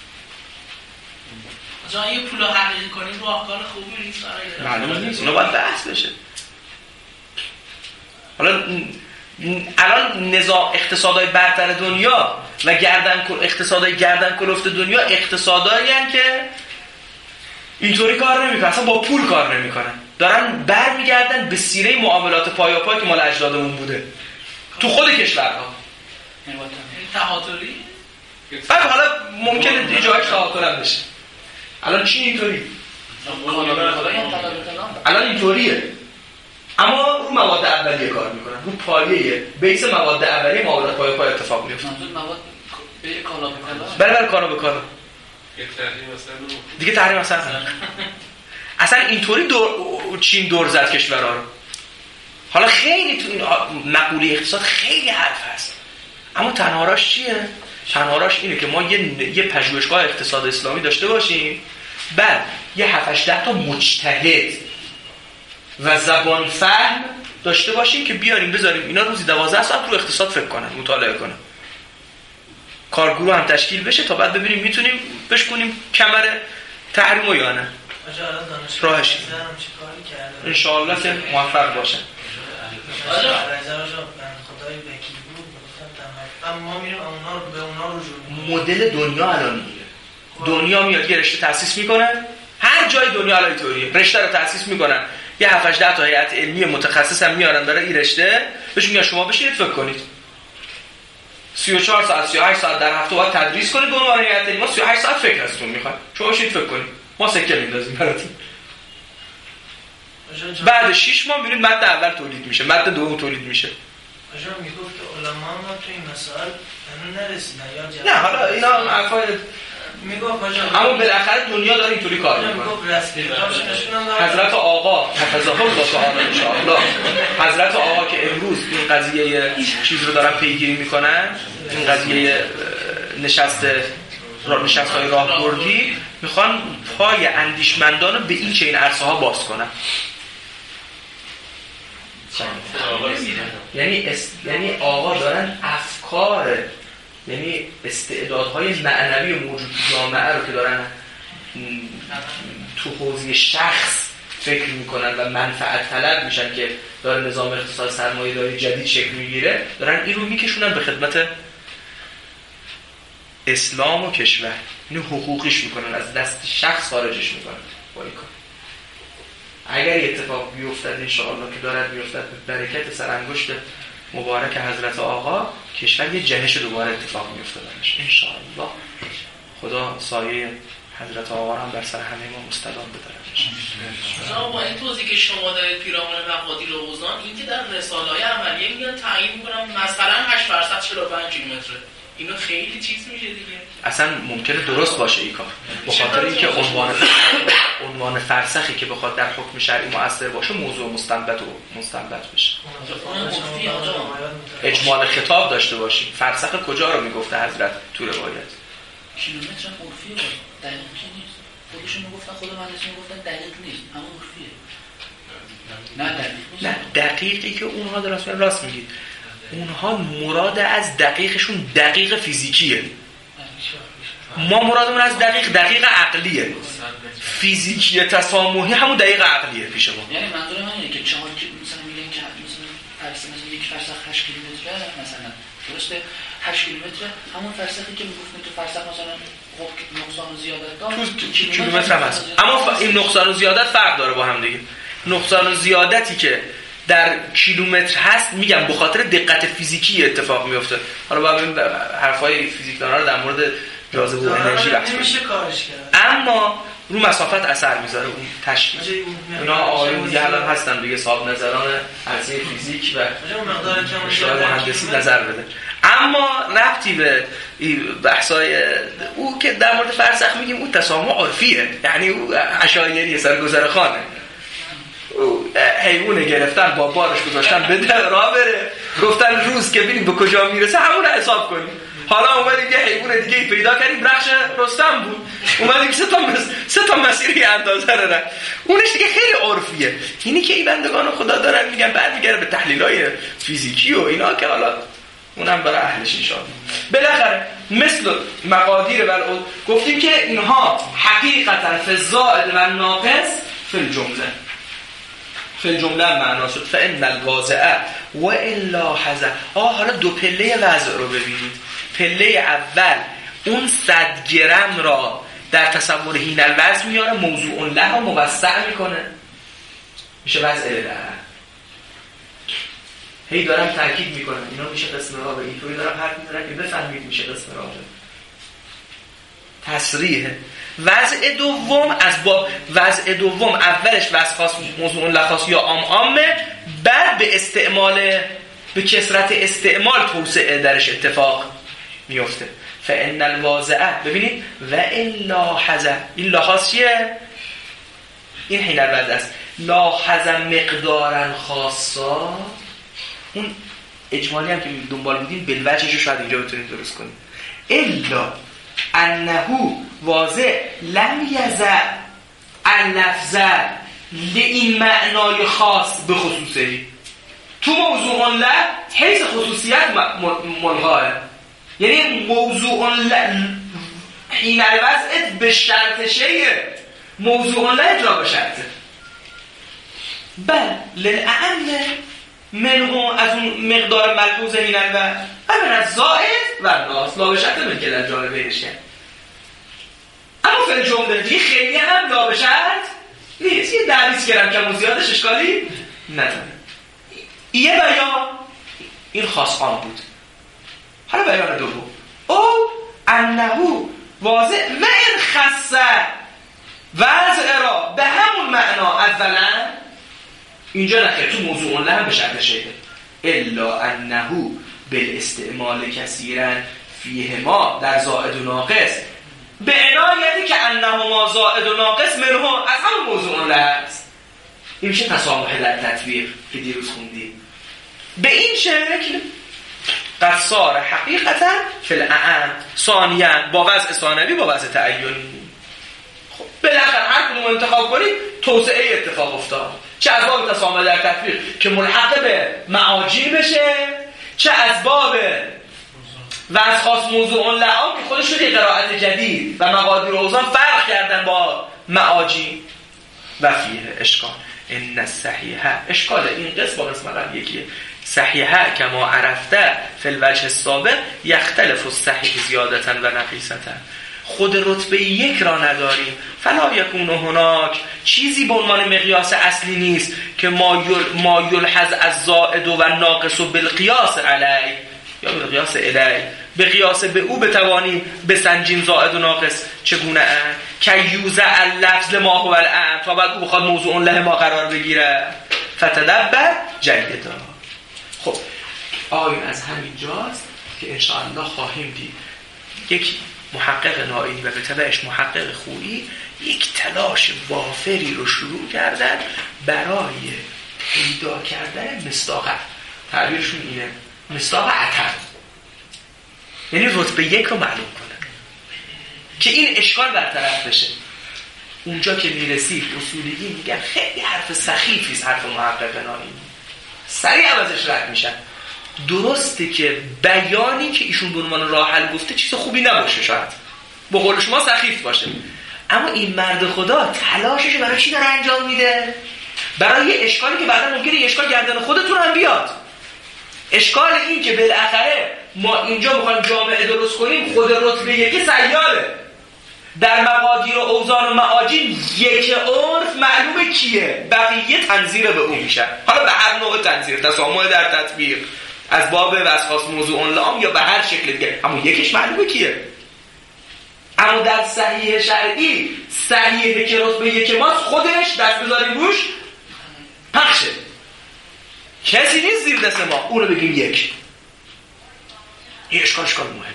جا این پول رو حقیقی کنیم راهکار خوبی نیست برای معلومه نیست، اونا باید بحث بشه. حالا الان نظام اقتصادهای برتر دنیا و اقتصادهای گردن کلفت دنیا اقتصادایی هستند که اینطوری کار نمیکنن، اصلا با پول کار نمیکنن، دارن برمیگردن به سیره معاملات پایاپای که مال اجدادمون بوده تو خود کشورها. این تهاتری بعد حالا ممکنه یه جایش تهاتر هم بشه. الان چی اینطوری؟ الان اینطوریه، اما رو مواد اولیه کار میکنن، رو پایه بیس مواد اولیه معاملات پایاپای اتفاق میفته. مواد به کالا به کالا. بله کالا به کالا. دیگه تحریم اصلا اینطوری چین دور زد کشورها رو. حالا خیلی تو این مقوله اقتصاد خیلی حرف هست، اما تنهاراش چیه؟ تنهاراش اینه که ما یه پژوهشگاه اقتصاد اسلامی داشته باشیم، بعد یه 7-8 تا مجتهد و زبان فهم داشته باشیم که بیاریم بذاریم اینا روزی 12 ساعت رو اقتصاد فکر کنن، مطالعه کنن، کارگروه هم تشکیل بشه تا بعد ببینیم میتونیم بشکنیم کمر تحریمو یا نه. راهش ان شاء الله که موفق باشن. خدای وکیل بود گفتم ما میریم اونا رو به اونا رجوع میکنیم. مدل دنیا الان میگه، دنیا میاد یه رشته تأسیس میکنه، هر جای دنیا الان اینطوریه، رشته رو تأسیس میکنن، یه 7-8 تا هیئت علمی متخصص هم میارن داره این رشته بهشون میگن شما بشینید فکر کنید 34 ساعت 38 ساعت در هفته باید تدریس کنید به عنوان هیئت علمی، ما 38 ساعت فکر ازتون میخوایم، شما بشینید فکر کنید، ما سکه میندازیم براتون. بعد 6 ماه میرید ماده اول تولید میشه، ماده دوم تولید میشه. آجا میگفت که علما ما تو این مسائل هنوز نرسیدن یا نه حالا اینا حرفای میگفت آجا، اما بالاخره دنیا داره اینطوری کار میکنه. میگفت رسمی حضرت آقا حفظه الله تعالی ان شاء الله، حضرت آقا که امروز این قضیه چیز رو دارن پیگیری میکنن، این قضیه نشست‌های راهبردی، میخوان پای اندیشمندان رو به این چنین عرصه‌ها باز کنن. یعنی آقا دارن افکار، یعنی استعدادهای معنوی موجود تو جامعه رو که دارن تو حوزه شخص فکر میکنن و منفعت طلب میشن که داره نظام اقتصاد سرمایه‌داری جدید شکل میگیره، دارن این رو میکشونن به خدمت اسلام و کشور، اینو حقوقیش میکنن، از دست شخص خارجش میکنن با این کار. اگر اتفاق بیفتد انشاءالله که دارد بیفتد به برکت سرانگشت مبارک حضرت آقا، کشور یه جهش دوباره اتفاق میفته درش انشاءالله. خدا سایه حضرت آقا هم بر سر همه ما مستدام بداره. با این توضیح که شما دارید پیرامون مقادیر و اوزان، این که در رساله‌های اولیه میگن تعیین میکنم مثلا 8% 45 کیلومتره، اینو خیلی چیز میشه دیگه. اصلا ممکنه درست باشه این کار، به خاطر اینکه عنوان فرسخی که بخواد در حکم شرعی مؤثر باشه موضوع مستنبط بشه. اجمال خطاب داشته باشیم. فرسخ کجا رو میگفته حضرت تو روایت؟ کیلومتر عرفیه، دقیق نیست. خودشون میگفتن، خود مهندسین میگفتن دقیق نیست، اما عرفیه. نه دقیقی که اونها راست میگید. اونها مراد از دقیقشون دقیق فیزیکیه، ما مرادمون از دقیق عقلیه. فیزیکی تسامحی همون دقیق عقلیه پیش ما. یعنی منظور من اینه که 4 مثلا میگن که مثلا یک فرسخ 8 کیلومتره مثلا، درسته 8 کیلومتر همون فرسخی که میگفتن تو فرسخ مثلا نقصان و زیادت داره تو کیلومتر هم هست، اما این نقصان و زیادت فرق داره با هم دیگه. نقصان و زیادتی که در کیلومتر هست میگم به خاطر دقت فیزیکی اتفاق میفته. حالا باید ببین حرفای فیزیکدانا رو در مورد جاذبه و انرژی بحث نمیشه کارش کرد، اما رو مسافت اثر میذاره اون تشکیل. اینا آقایون دیگه الان هستن دیگه، صاحب نظران عرصه فیزیک و شاید مهندسی نظر بده. اما ربطی به بحثای او که در مورد فرسخ میگیم اون تسامح عرفیه، یعنی او عشایری سرگذرخانه، حیوانه گرفتن با بارش گذاشتن بده راه بره، گفتن روز که ببینیم به کجا میرسه همون رو حساب کنیم. حالا اومدیم یه حیوان دیگه پیدا کردیم، رخش رستم بود، اومدیم سه تا مسیری اندازه رو رفت، اونش دیگه خیلی عرفیه. اینی که این بندگان خدا دارن میگن بعد میگره به تحلیلای فیزیکی و اینا که حالا اونم برای اهلش ان شاءالله. بالاخره مثل مقادیر والعود گفتیم که اینها حقیقتا فی الزائد و ناقص فی الجمله، فی الجمله معنا شد فان الواضع و الا حذر. حالا دو پله وضع رو ببینید. پله اول اون 100 گرم را در تصور حین الوضع میاره موضوع له رو موسع میکنه، میشه وضع له. هی دارم تاکید میکنم اینا میشه قسم رابع، اینطوری دارم حرف میزنم که بفهمید میشه قسم رابع. تصریح وضع دوم از با وضع دوم اولش وضع خاص موضوع له خاص یا عامه، بعد به استعمال به کثرت استعمال توسعه درش اتفاق میفته. فان الواضعه ببینید و الا حذا، این لاحظیه، این حین الوضع است. لاحظا مقدارا خاصا، اون اجمالی هم که دنبال بودیم بالوجهش رو شاید اینجا بتونیم درست کنیم. الا انه واضع لم یزع اللفظ لئین معنای خاص به خصوصی، تو موضوع له حیث خصوصیت ملغاه، یعنی موضوع حین الوضع به شرط شیء، موضوع له اجرا به شرطه. بل للأعم منه از اون مقدار ملحوظ حین الوضع همین از زائد و ناقص لا به شرط من که در جانبهش کرد. اما فی الجمله دیگه خیلی هم لا به شرط نیست. یه دریس کردم کم و زیادش اشکالی نداره. یه بیان این خاص آن بود. حالا بیان دوم او انه واضع و این خصه وضع را به همون معنا اولا، اینجا نخیر تو موضوع له هم به شرط شده الا انه بالاستعمال کثیرا فیهما در زائد و ناقص به عنایتی که انهما زائد و ناقص منه از همون موضوع له است. این میشه تسامح در تطبیق که دیروز خوندیم. به این شکل قد صار حقیقتا فی الاعم ثانیا با وضع ثانوی با وضع تعینی. خب بالاخره هر کدوم انتخاب کنید توسعه اتفاق افتاد، چه از باب تسامح در تطبیق که ملحق به معاجین بشه، چه از باب وضع خاص موضوع له که خودش شده قرائت جدید و مقادیر و اوزان فرق کردن با معاجین. و فیه اشکال ان الصحیحه، اشکال این قسم با قسم قبل یکیه. صحیحه کما عرفته فی الوجه السابق یختلف الصحیح زیادتا و نقیصتا، خود رتبه یک را نداریم. فلا یکون هناک، چیزی به عنوان مقیاس اصلی نیست که ما یلحظ از زائد و ناقص و بالقیاس علی یا بالقیاس الی، به قیاس به او بتوانیم بسنجیم زائد و ناقص چگونه اند که یوزع اللفظ لما هو الان، تا بعد او بخواد موضوع له ما قرار بگیره. فتدبر جیدا. خب آیون از همین جاست که انشاءالله خواهیم دید یک محقق نائینی و به تبعش محقق خویی یک تلاش وافری رو شروع کردن برای پیدا کردن مصداق، تعبیرشون اینه مصداق عطر، یعنی رتبه یک رو معلوم کنن که این اشکال برطرف بشه. اونجا که میرسید اصولیین میگن خیلی حرف سخیفیست، حرف محقق نائینی سریع ازش رد میشن. درسته که بیانی که ایشون به عنوان راه حل گفته چیز خوبی نباشه، شاید به قول شما سخیف باشه، اما این مرد خدا تلاشش برای چی داره انجام میده؟ برای یه اشکالی که بعدا ممکنه یه اشکال گردن خودتون هم بیاد. اشکال این که بالاخره ما اینجا میخوایم جامعه درست کنیم، خود رتبه یکی سیاره در مقادیر و اوزان و معاجین یک عرف معلومه کیه، بقیه تنظیر به اون میشن. حالا به هر نوع تنظیر، تسامح در تطبیق از باب وضع خاص موضوع لام یا به هر شکل دیگه، اما یکیش معلومه کیه. اما در صحیح شرعی صحیحه که رتبه یک ماست، خودش دست بذاریم روش پخشه، کسی نیست زیر دست ما اون رو بگیم یک. این اشکال مهمه.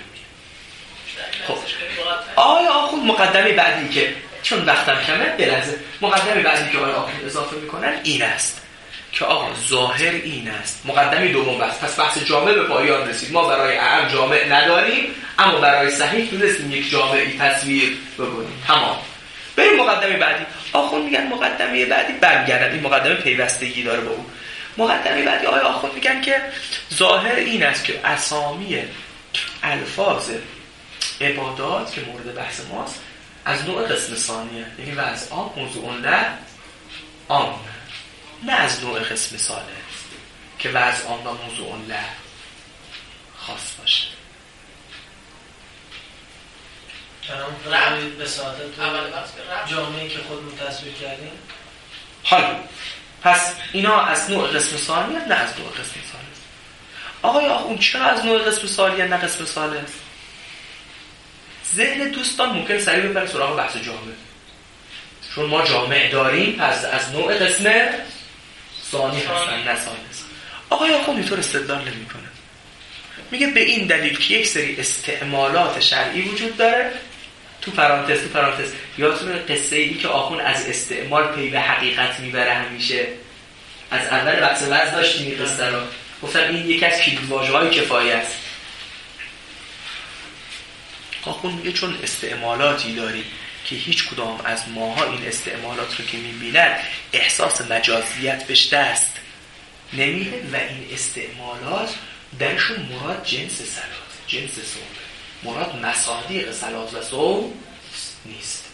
خب آیا آخوند مقدمه بعدی که چون وقتم کمه بلحظه، مقدمه بعدی که آیا آخوند اضافه میکنن این است که آقا ظاهر این است. مقدمه دوم بس، پس بحث جامع به پایان رسید. ما برای اعم جامع نداریم، اما برای صحیح تونستیم یک جامعی تصویر بکنیم. تمام. بریم مقدمه بعدی. آخوند میگن مقدمه بعدی برمیگردن، این مقدمه پیوستگی داره با اون. مقدمه بعدی آیا آخوند میگن که ظاهر این است که اسامی الفاظ عبادات که مورد بحث ماست از نوع قسم ثانیه، یعنی وضع عام موضوع له عام، نه از نوع قسم ثالث که وضع عام و موضوع له خاص باشه. کلام فرمایید بساطت اول بحث جامعه‌ای که خودمون تصویر کردیم. حالا پس اینا از نوع قسم ثانی نه از نوع قسم ثالث. آقای اون چرا از نوع قسم ثانی نه قسم ثالث؟ ذهن دوستان ممکن سریع ببره سراغ بحث جامعه، چون ما جامعه داریم پس از نوع قسم ثانی هستن نه ثالث. آقای آخوند اینطور استدلال نمی‌کنه. میگه به این دلیل که یک سری استعمالات شرعی وجود داره. تو پرانتز یادتونه قصه ای که آخوند از استعمال پی به حقیقت میبره همیشه، از اول بحث وضع داشتیم این قصه رو، گفتم این یکی از کلیدواژه‌های کفایه است. آخوند میگه چون استعمالاتی داری که هیچ کدام از ماها این استعمالات رو که میبینن احساس مجازیت بهش دست نمیده و این استعمالات درشون مراد جنس صلات، جنس صوم، مراد مصادیق صلات و صوم نیست.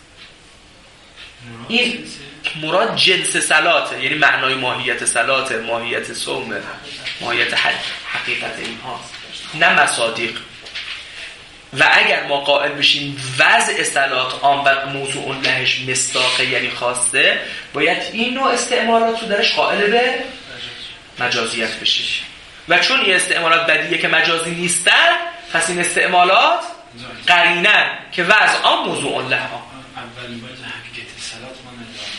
این مراد جنس صلاته، یعنی معنای ماهیت صلاته، ماهیت صوم، ماهیت حقیقت این هاست، نه مصادیق. و اگر ما قائل بشیم وضع صلات آن و موضوع لهش مصداقه یعنی خواسته، باید این نوع استعمالات رو درش قائل به مجازیت بشیم. و چون این استعمالات بدیه که مجازی نیستن، پس این استعمالات قرینن که وضع آن موضوع لها. اولین باید حقیقت صلات ما ندارم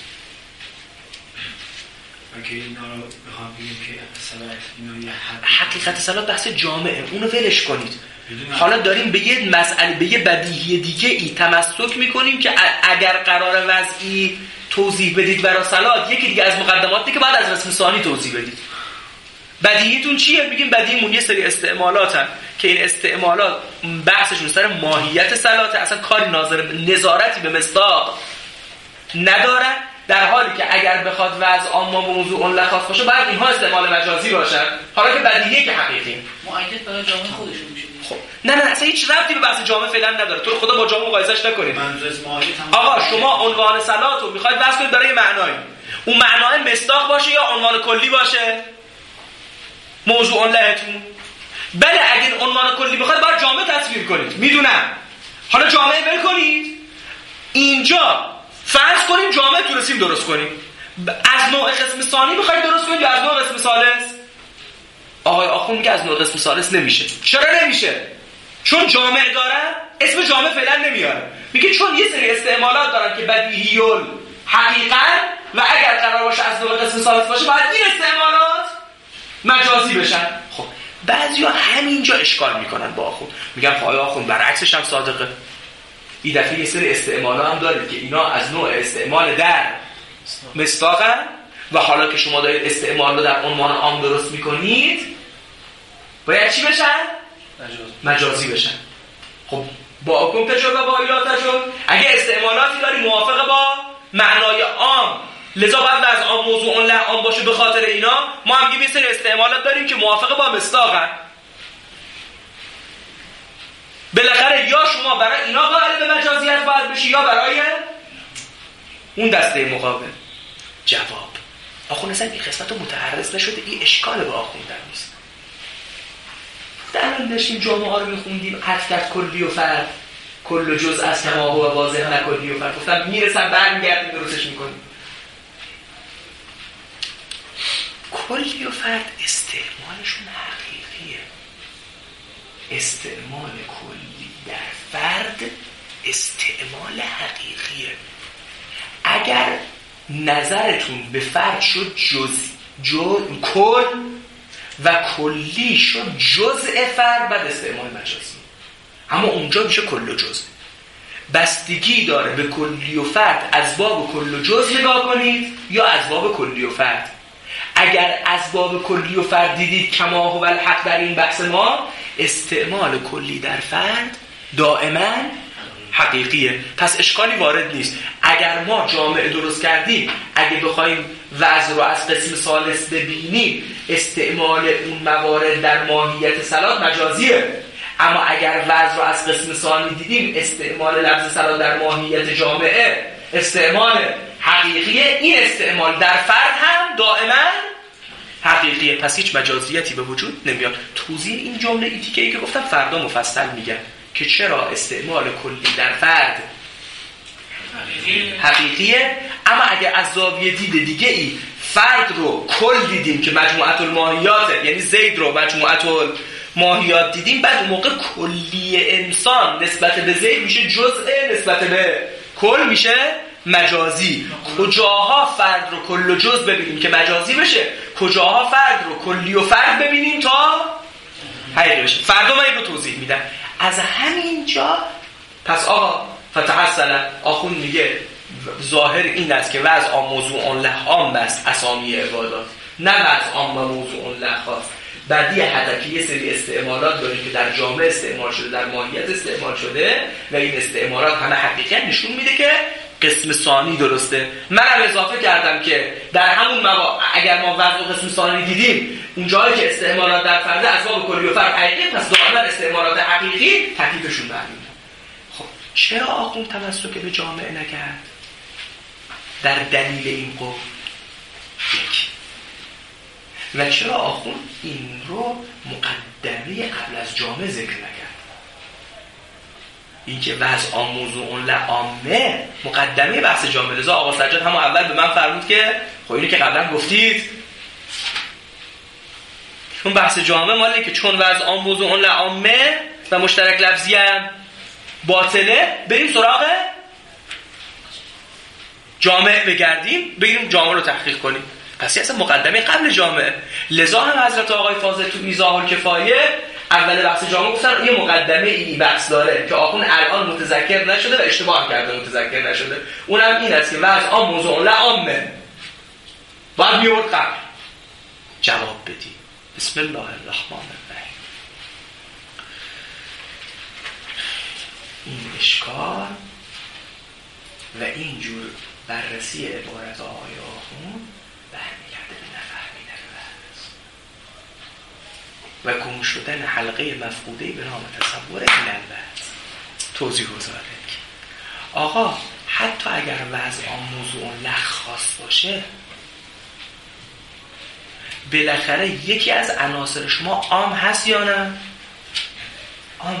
که اگه اینا رو بخوام بگیم که صلات اینا یه حقیقت صلات بحث جامعه، اونو ولش کنید. حالا داریم به یه مسئله، به یه بدیهی دیگه ای تمسک میکنیم که اگر قرار وضعی توضیح بدید برای صلات، یکی دیگه از مقدماتی که بعد از رسم ثانی توضیح بدید. بدیهیتون چیه؟ میگیم بدیهیمون یه سری استعمالاتن که این استعمالات بحثشون سر ماهیت صلاته، اصلا کاری نظارتی به مصداق ندارن، در حالی که اگر بخواد وضع عام و موضوع لخاص باشه باید اینها استعمال مجازی باشن، حالا که بدیهیه که حقیقی مؤکد برای جامعه خودشون میشه. خب نه اصلا هیچ ربطی به بحث جامعه فعلا نداره. تو خدا با جامعه مقایسهش نکنید. آقا شما عنوان صلات رو میخواید بحث کنید برای معنایی، اون معنای مصداق باشه یا عنوان کلی باشه موضوع لهتون؟ بله اگر عنوان کلی بخواید باید جامعه تصویر کنید، میدونم. حالا جامعه ول کنید، اینجا فرض کنیم جامعه تونستیم درست کنیم، از نوع قسم ثانی میخواید درست کنید یا از نوع قسم ثالث؟ آقای آخوند میگه از نوع قسم ثالث نمیشه. چرا نمیشه؟ چون جامعه دارن، اسم جامعه فعلا نمیاره. میگه چون یه سری استعمالات دارن که بدیهیول حقیقت و اگر قرار باشه از نوع قسم ثالث باشه باید این استعمالات مجازی بشن. خب بعضیا همینجا اشکال میکنن با آخوند، میگن آقای آخوند برعکسش هم صادقه. این دفعه یه سری استعمالا هم دارید که اینا از نوع استعمال در مصداقن و حالا که شما دارید استعمال رو در عنوان عام درست میکنید باید چی بشن؟ مجازی بشن. خب با حکم تجربه با ایلا تجربه اگه استعمالاتی داری موافق با معنای عام، لذا باید از عام موضوع عام باشه. به خاطر اینا ما هم یه سری استعمالات داریم که موافق با مصداقن. بالاخره یا شما برای اینا قائل به مجازیت باید بشی یا برای اون دسته مقابل. جواب آخوند اصلا این قسمت رو متعرض نشده، این اشکال به آخوندن نیست. در داشتیم جامعه ها رو میخوندیم، حقیقت کلی و فرد، کل جز از تماه و واضح نکلی و فرد، گفتم میرسم برمیگردیم درستش میکنیم. کلی و فرد استعمالشون حقیقیه. استعمال کلی در فرد استعمال حقیقیه. اگر نظرتون به فرد شد کل و کلی شد جزء فرد، بعد استعمال مجازی، اما اونجا میشه کل و جزء. بستگی داره به کلی و فرد از باب کل و جزء نگاه کنید یا از باب کلی و فرد. اگر از باب کلی و فرد دیدید کما هو الحق در این بحث ما، استعمال کلی در فرد دائما حقیقیه، پس اشکالی وارد نیست. اگر ما جامعه درست کردیم، اگه بخوایم وضع رو از قسم ثالث ببینیم، استعمال اون موارد در ماهیت صلات مجازیه. اما اگر وضع رو از قسم ثانی دیدیم، استعمال لفظ صلات در ماهیت جامعه استعمال حقیقیه. این استعمال در فرد هم دائما حقیقیه، پس هیچ مجازیتی به وجود نمیاد. توضیح این جمله ایتیکه‌ای که گفتم فردا مفصل میگم، که چرا استعمال کلی در فرد حقیقیه، اما اگر از زاویه دید دیگه ای فرد رو کل دیدیم که مجموعه الماهیاته، یعنی زید رو مجموعه الماهیات دیدیم، بعد اون موقع کلی انسان نسبت به زید میشه جزء، نسبت به کل میشه مجازی. کجاها فرد رو کل و جزء ببینیم که مجازی بشه، کجاها فرد رو کلی و فرد ببینیم تا حقیقی بشه. فردا من این رو توضیح میدم. از همین جا پس آقا فتحصل آخون میگه ظاهر این است که وضع عام موضوع له عام است اسامی عبادات، نه وضع عام و موضوع له خاص. بعدی حتی که یه سری استعمالات داریم که در جامعه استعمال شده، در ماهیت استعمال شده و این استعمالات همه حقیقت نشون میده که قسم ثانی درسته. منم اضافه کردم که در همون اگر ما وضع و قسم ثانی دیدیم اون جایی که استعمالات در فرد اسباب کلی و فرد حقیقی، پس دائما استعمالات حقیقی تکلیفشون معلومه. خب چرا آخوند تمسک به جامعه نکرد؟ در دلیل این قول یک. و چرا آخوند این رو مقدمه قبل از جامعه ذکر نکرد؟ این که وضع عام موضوع لعامه مقدمه بحث جامعه. لذا آقا سجاد همون اول به من فرمود که خب اینو که قبلا گفتید، اون بحث جامعه مالی که چون وضع عام موضوع لعامه و مشترک لفظی هم باطله، بریم سراغ جامعه بگردیم، بریم جامعه رو تحقیق کنیم. پس اصلا مقدمه قبل جامعه. لذا هم حضرت آقای فاضل تو میزان الکفایه اول بحث جامعه گفتن یه مقدمه ای بحث داره که آخون الان متذکر نشده و اشتباه کرده متذکر نشده. اونم این است که وضع عام موضوع لعامه باید میورد قبل جواب بدی. بسم الله الرحمن الرحیم. این اشکال و اینجور بررسی عبارت آقای آخون برمیگرده به نفهمیدن و گم شدن حلقه مفقوده به نام تصور این البحث. توضیح گذاره آقا حتی اگر وضع عام موضوع لخ خاص باشه، بالاخره یکی از عناصر شما عام هست یا نه؟ عامه.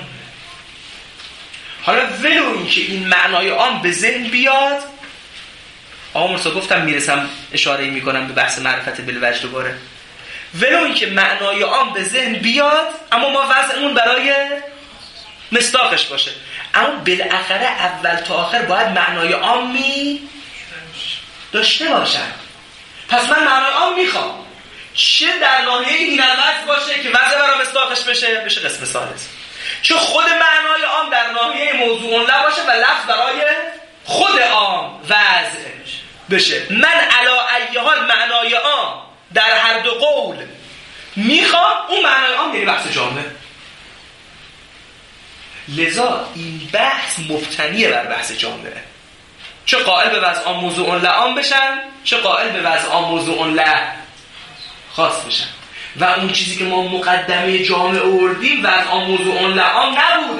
حالا ولو این که این معنای عام به ذهن بیاد، آقا مرسا گفتم میرسم اشاره میکنم به بحث معرفت بالوجه دوباره، ولو این که معنای عام به ذهن بیاد اما ما وضعمون برای مصداقش باشه، اما بالاخره اول تا آخر باید معنای عامی داشته باشن. پس من معنای عام میخوام، چه در ناحیه این الوضع باشه که وضع برای مصداقش بشه قسم ثالث، چه خود معنای عام در ناحیه موضوع نباشه و لفظ برای خود عام وضع بشه. من علی ای حال معنای عام در هر دو قول میخوام، اون معنای عام یعنی بحث جامعه. لذا این بحث مبتنیه بر بحث جامعه، چه قائل به وضع عام موضوع لعام بشن، چه قائل به وضع عام موضوع له خاص بشن. و اون چیزی که ما مقدمه جامعه آوردیم وضع عام موضوع لعام نبود،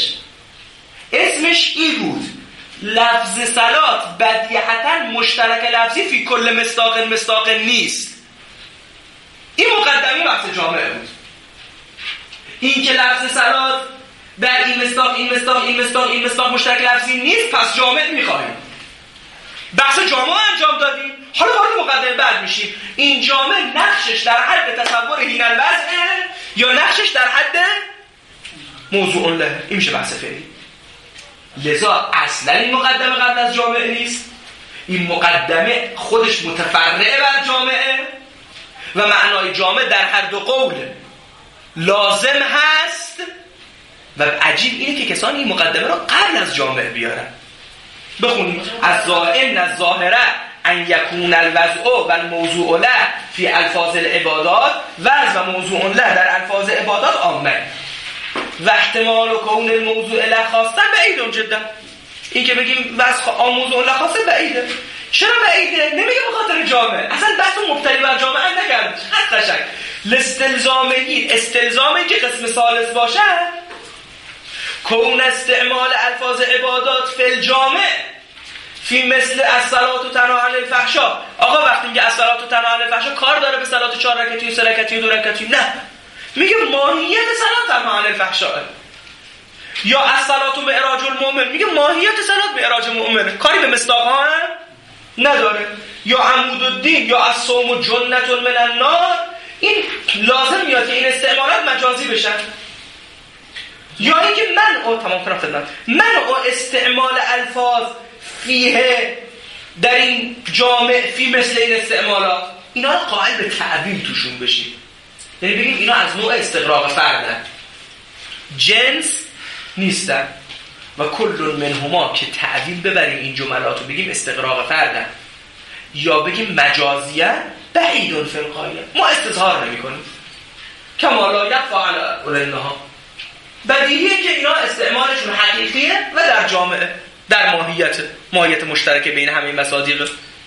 اسمش این بود لفظ صلات بدیهتا مشترک لفظی فی کل مصداق نیست. این مقدمه بحث جامعه بود. این که لفظ صلات در این مصداق مشترک لفظی نیست، پس جامعه میخواهیم. بحث جامعه انجام دادیم، حالا وارد مقدمه بعد میشیم. این جامعه نقشش در حد تصور هین الوضعه یا نقشش در حد موضوع له. این میشه بحث فعلی. لذا اصلا این مقدمه قبل از جامعه نیست، این مقدمه خودش متفرعه بر جامعه و معنای جامعه در هر دو قول لازم هست. و عجیب اینه که کسانی این مقدمه رو قبل از جامعه بیارن. بخونیم از ظاهر الظاهره ان یکون الوضع و الموضوع له فی الفاظ العبادات، وضع و موضوع له در الفاظ عبادات عامه و احتمال و کون الموضوع له خاصه بعیدون جدا. این که بگیم وضع موضوع له خاصه بعیده. چرا بعیده؟ نمیگه به خاطر جامعه، اصلا بحث مبتنی بر جامعه نکرد. حتی شک استلزامی که قسم ثالث باشه کون استعمال الفاظ عبادات فی الجامع فی مثل الصلاه و تنها عن الفحشاء. آقا وقتی میگه الصلاه و تنها عن الفحشاء کار داره به صلات 4 رکعتی و 3 رکعتی و 2 رکعتی؟ نه، میگه ماهیت صلات تنها عن الفحشاء. یا الصلاة معراج المؤمن، میگه ماهیت صلات معراج مؤمنه، کاری به مصداقها هم نداره. یا عمود الدین یا الصوم جنة من النار، این لازم میاد که این استعمالات مجازی بشن. یا اینکه منع استعمال الفاظ فیه در این جامع فی مثل این استعمالات، اینا رو قائل به تعبیر توشون بشیم. یعنی بگیم اینا از نوع استغراق فردن، جنس نیستن. و کل منهما که تعبیر ببریم این جملات رو بگیم استغراق فردن یا بگیم مجازیه بعیدون فی الغایه، ما استظهار نمی کنیم. کما لا یخفی علی علمها، بدیهیه که اینا استعمالشون حقیقیه و در جامعه، در ماهیت مشترک بین همه مصادیق.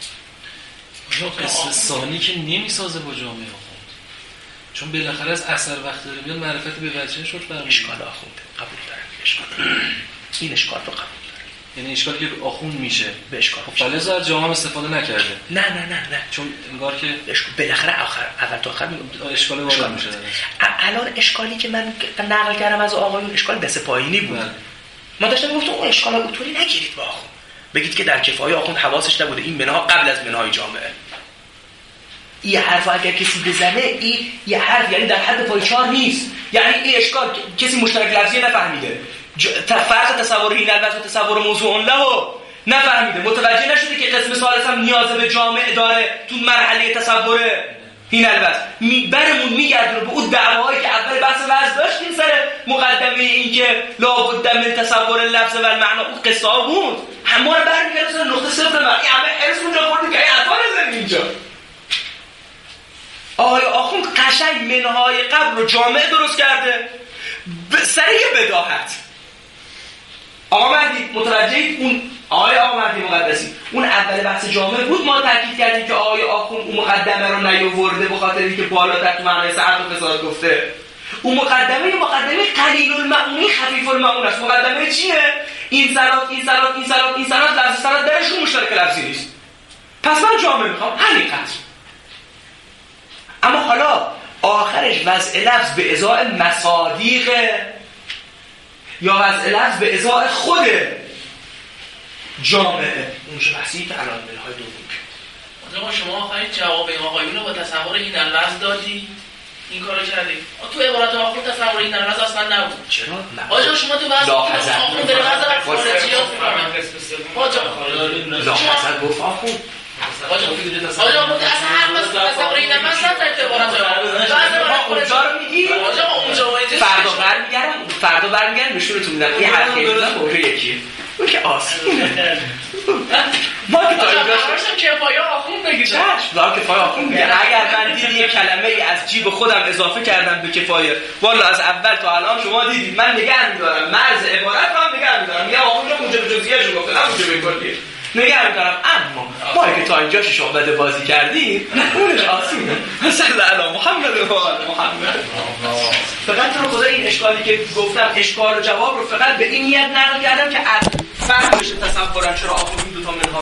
قصه ثانی که نمیسازه با جامعه آخوند، چون بالاخره از اثر وقت داره میاد معرفت به وجهه شد برمیاد. اشکال آخونده قبول دارم، اشکال این اشکال رو قبول دارم، یعنی اشکالی که آخوند میشه به اشکال خب فلزا از جامعه استفاده نکرده. نه چون انگار که بالاخره اول تا آخر اشکال وارد میشه. الان اشکالی که من نقل کردم از آقایون اشکال بسپاینی بود. ما داشتم گفتم اون اشکال اصولی نگیرید با آخوند، بگید که در کفایه آخوند حواسش نبوده این منها قبل از منهای جامعه. این حرف اگر کسی بزنه این یه حرف یعنی در حد پایچار نیست، یعنی این اشکال کسی مشترک لفظی نفهمیده، فرق تصور این البس و تصور موضوع له نفهمیده، متوجه نشده که قسم ثالث هم نیاز به جامعه داره تو مرحله تصور این البس. برمون میگردونه به اون دعواهایی که اول بحث وضع داشتیم سر مقدمه این که لابد من تصور لفظ و المعنا، اون قصه ها بود، همه رو برمیگرده سر نقطه صفر. من این همه حرص اونجا خوردیم که این حرفا نزنیم اینجا. آقای آخوند قشنگ منهای قبل رو جامعه درست کرده سر یه بداهت. آقا مهدی متوجهید؟ اون آقا مهدی مقدسی اون اول بحث جامعه بود، ما تاکید کردیم که آقای آخوند اون مقدمه رو نیاورده به خاطر اینکه بالاتر تو معنای صحت و فساد گفته. اون مقدمه قلیل المعونی خفیف المعون است. مقدمه چیه؟ این صلات لفظ صلات درشون مشترک لفظی نیست، پس من جامعه میخوام همین قدر. اما حالا آخرش وضع لفظ به ازای مصادیق یا وضع لفظ به ازای خود جامعه، اونش بحثی که الان منهای دوم کرد. شما آخرین جواب این آقایون رو با تصور این لفظ دادی؟ این کارو کردی؟ تو عبارت آخر تصور این لفظ اصلا نبود. چرا؟ آجا شما تو بعضی آخر داره بعضی خارجیات لا حسد گفت آخوند آجا بود اصلا هر وقت تصور این لفظ نداره عبارت اونجا رو میگی؟ فردا برمیگردم نشونتون میدم این حرفی بزن موقع یکیه اون که آسونه. ما که تا اینجا کفایه آخوند بگید کفایه آخوند میگه اگر من دیدی یه کلمه ای از جیب خودم اضافه کردم به کفایه، والا از اول تا الان شما دیدید من نگه میدارم، مرز عبارت رو هم نگه میدارم، یا آخوند رو موجب جزئیه‌شو گفته نه موجب کلیه نگه میدارم. اما ما که تا اینجا شعبده بازی کردیم اونش آسونه. صلی علی محمد و آل محمد. فقط رو خدا این اشکالی که گفتم اشکال و جواب رو فقط به این نیت نقل کردم که از فهم بشه تصورم چرا آخوند این دوتا منها